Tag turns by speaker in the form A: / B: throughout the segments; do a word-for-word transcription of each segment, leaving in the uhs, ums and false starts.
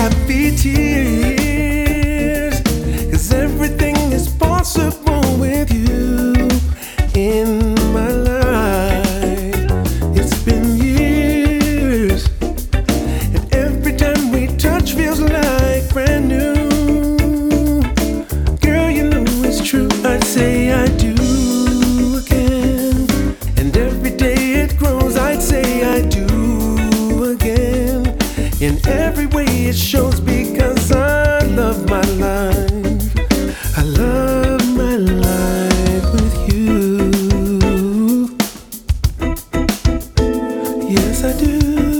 A: happy tears, 'cause everything is possible with you in my life. It's been years, and every time we touch feels like brand new. Girl, you know it's true, I'd say I do again. And every day it grows, I'd say I do again. In every way it shows, because I love my life. I love my life with you. Yes, I do.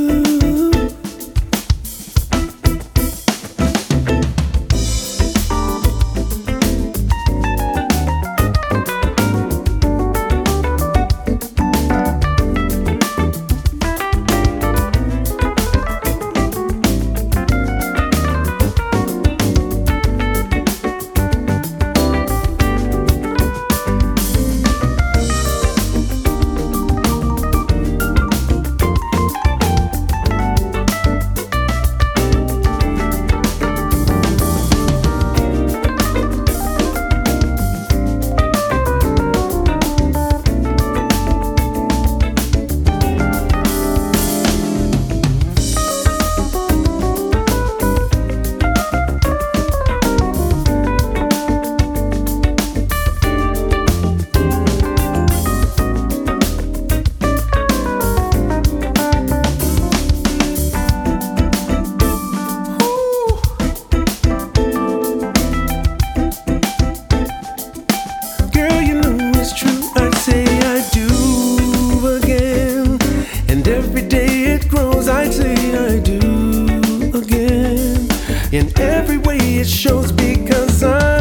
A: Say I do again, and every day it grows, I'd say I do again. In every way it shows, because I